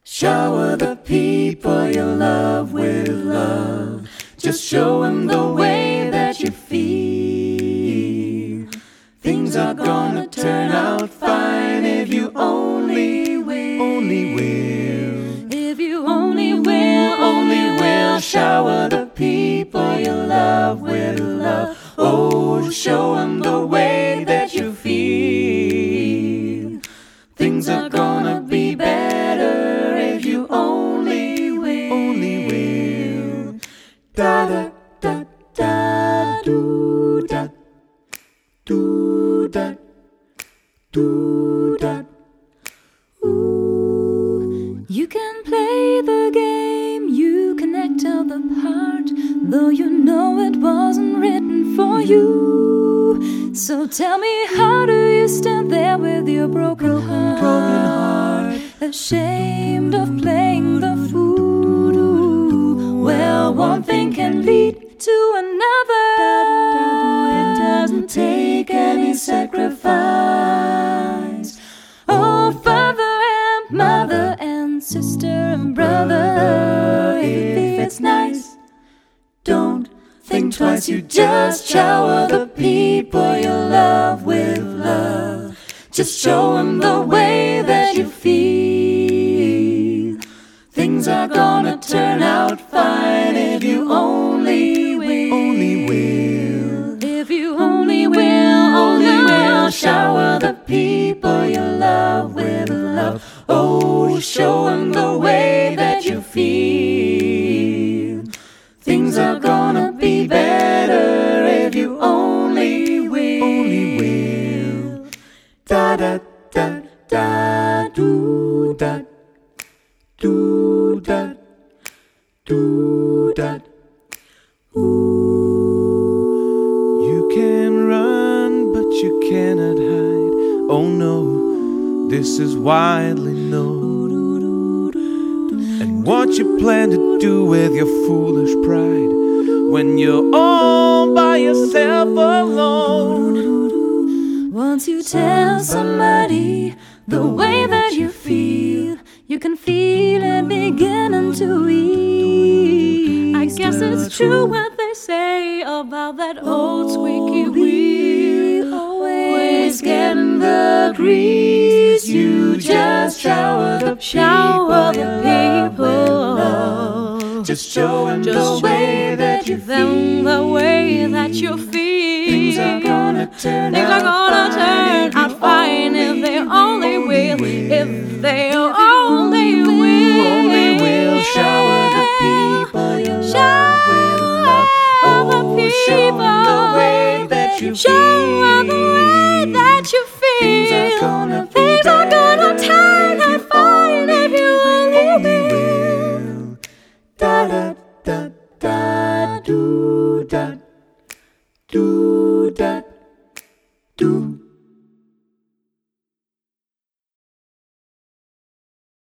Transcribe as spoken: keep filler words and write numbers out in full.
Shower the people you love with love. Just show them the way that you feel. Things are gonna turn out fine if you only will. Only will. If you only will, only will. Shower the people you love with love. Oh, show them the way that you feel. Things are gonna be better if you only will. Only will. Da da da da do da do da do da. Ooh, you can play the game, you can act out the part, though you know it wasn't written for you. So tell me, how do you stand there with your broken heart, broken heart, ashamed of playing the fool? Well, one thing can lead to another. It doesn't take any sacrifice. Oh, father and mother and sister and brother, if it's nice, don't think twice. You just shower the people you love with love. Just show them the way that you feel. Things are gonna turn out fine if you only will. Only will. If you only will, only will. Shower the people you love with love. Oh, show them the way that you feel. Things are gonna be better if you only will. Only will. Da da da da do da do da do da. Ooh. You can run, but you cannot hide. Oh no, this is widely known. And what you plan to do with your foolish pride when you're all by yourself alone? Once you tell somebody the way that you feel, you can feel it beginning to ease. I guess it's true what they say about that old squeaky wheel, always getting the grease. You just shower the Shower people, the you love with people. love. Just show them Just the way that you them feel. the way that you feel. Things are gonna turn Things out are gonna fine turn if you out fine if they only will. If they only will. Only will. Shower the people you love with love. Shower the Oh, show them the people. way that you Shower feel. the way that you feel. Things are gonna be Things are gonna better turn if you out fine if you only will. will. Da da da da do da do da.